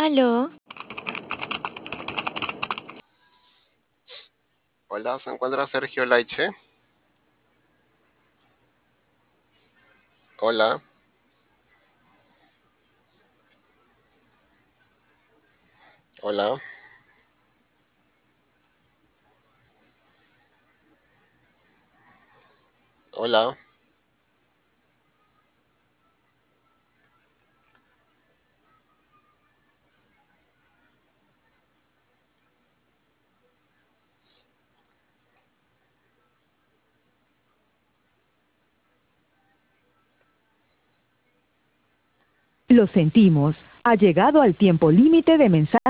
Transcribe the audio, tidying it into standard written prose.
Aló, Hola, ¿se encuentra Sergio Laiche? Hola, hola, hola. Lo sentimos. Ha llegado al tiempo límite de mensajes.